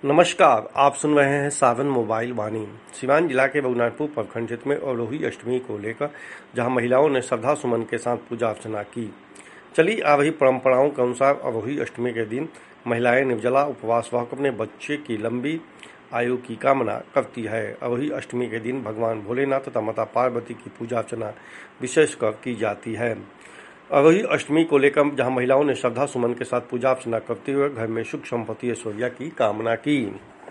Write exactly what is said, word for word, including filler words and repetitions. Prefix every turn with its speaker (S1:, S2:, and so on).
S1: नमस्कार, आप सुन रहे हैं सावन मोबाइल वाणी। सिवान जिला के रघुनाथपुर प्रखंड क्षेत्र में अवरोही अष्टमी को लेकर जहां महिलाओं ने श्रद्धा सुमन के साथ पूजा अर्चना की। चली आ रही परंपराओं के अनुसार अवरोही अष्टमी के दिन महिलाएं निर्जला उपवास रह अपने बच्चे की लंबी आयु की कामना करती है। अवरोही अष्टमी के दिन भगवान भोलेनाथ तथा माता पार्वती की पूजा अर्चना विशेषकर की जाती है। अवरोही अष्टमी को लेकर जहां महिलाओं ने श्रद्धा सुमन के साथ पूजा अर्चना करते हुए घर में सुख संपत्ति ऐश्वर्या की कामना की।